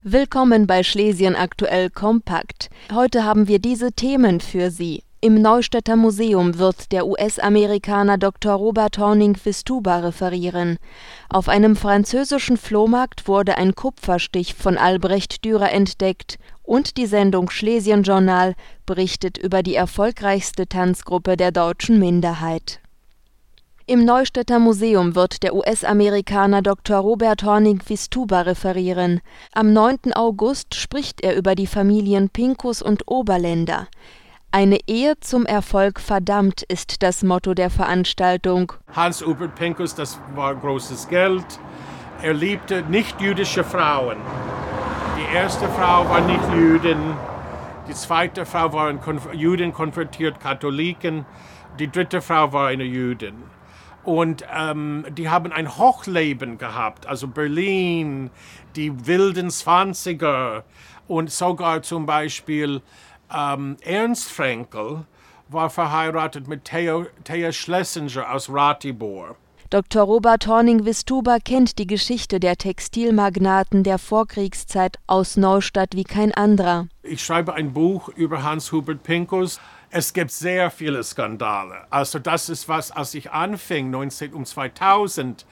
Willkommen bei Schlesien aktuell kompakt. Heute haben wir diese Themen für Sie. Im Neustädter Museum wird der US-Amerikaner Dr. Robert Horning-Wistuba referieren. Auf einem französischen Flohmarkt wurde ein Kupferstich von Albrecht Dürer entdeckt und die Sendung Schlesien Journal berichtet über die erfolgreichste Tanzgruppe der deutschen Minderheit. Im Neustädter Museum wird der US-Amerikaner Dr. Robert Horning-Wistuba referieren. Am 9. August spricht er über die Familien Pinkus und Oberländer. Eine Ehe zum Erfolg verdammt ist das Motto der Veranstaltung. Hans-Hubert Pinkus, das war großes Geld. Er liebte nicht-jüdische Frauen. Die erste Frau war nicht Jüdin, die zweite Frau war Jüdin, konvertiert Katholiken, die dritte Frau war eine Jüdin. Und die haben ein Hochleben gehabt, also Berlin, die wilden 20er und sogar zum Beispiel Ernst Fraenkel war verheiratet mit Thea Schlesinger aus Ratibor. Dr. Robert Horning-Wistuba kennt die Geschichte der Textilmagnaten der Vorkriegszeit aus Neustadt wie kein anderer. Ich schreibe ein Buch über Hans-Hubert Pinkus. Es gibt sehr viele Skandale. Also das ist was, als ich anfing, 2000,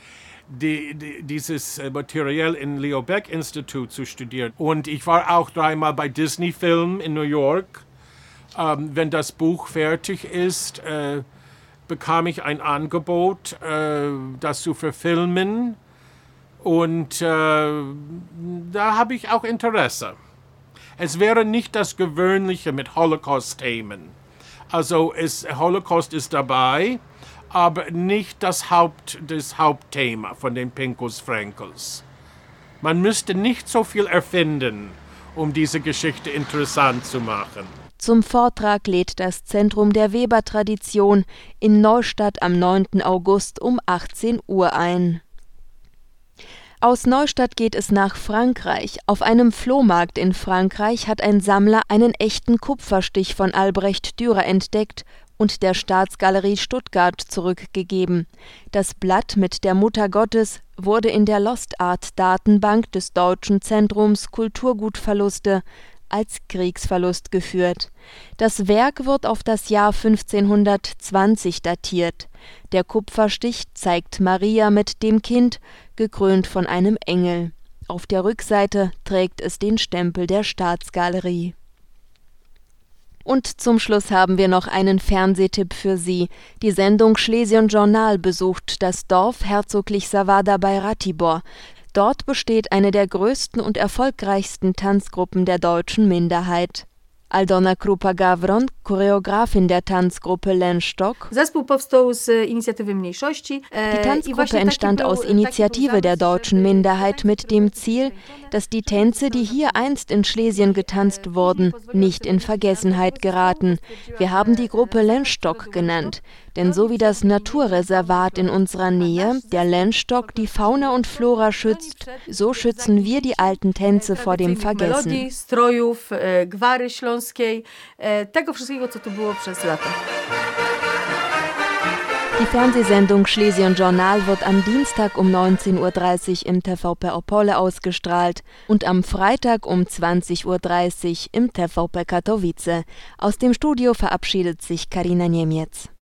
dieses Material im Leo Baeck Institut zu studieren. Und ich war auch 3-mal bei Disney Film in New York. Wenn das Buch fertig ist, bekam ich ein Angebot, das zu verfilmen. Und da habe ich auch Interesse. Es wäre nicht das Gewöhnliche mit Holocaust-Themen. Also Holocaust ist dabei, aber nicht das Hauptthema von den Pinkus-Fraenkels. Man müsste nicht so viel erfinden, um diese Geschichte interessant zu machen. Zum Vortrag lädt das Zentrum der Weber-Tradition in Neustadt am 9. August um 18 Uhr ein. Aus Neustadt geht es nach Frankreich. Auf einem Flohmarkt in Frankreich hat ein Sammler einen echten Kupferstich von Albrecht Dürer entdeckt und der Staatsgalerie Stuttgart zurückgegeben. Das Blatt mit der Mutter Gottes wurde in der Lost Art Datenbank des Deutschen Zentrums Kulturgutverluste als Kriegsverlust geführt. Das Werk wird auf das Jahr 1520 datiert. Der Kupferstich zeigt Maria mit dem Kind, gekrönt von einem Engel. Auf der Rückseite trägt es den Stempel der Staatsgalerie. Und zum Schluss haben wir noch einen Fernsehtipp für Sie. Die Sendung Schlesien Journal besucht das Dorf Herzoglich Savada bei Ratibor. Dort besteht eine der größten und erfolgreichsten Tanzgruppen der deutschen Minderheit. Aldona Krupa-Gawron, Choreografin der Tanzgruppe Lenstock. Die Tanzgruppe entstand aus Initiative der deutschen Minderheit mit dem Ziel, dass die Tänze, die hier einst in Schlesien getanzt wurden, nicht in Vergessenheit geraten. Wir haben die Gruppe Lenstock genannt, denn so wie das Naturreservat in unserer Nähe, der Lenstock, die Fauna und Flora schützt, so schützen wir die alten Tänze vor dem Vergessen. Tego wszystkiego, co tu było przez lata. Die Fernsehsendung Schlesien Journal wird am Dienstag um 19:30 Uhr im TVP Opole ausgestrahlt und am Freitag um 20:30 Uhr im TVP Katowice. Aus dem Studio verabschiedet sich Karina Niemiec.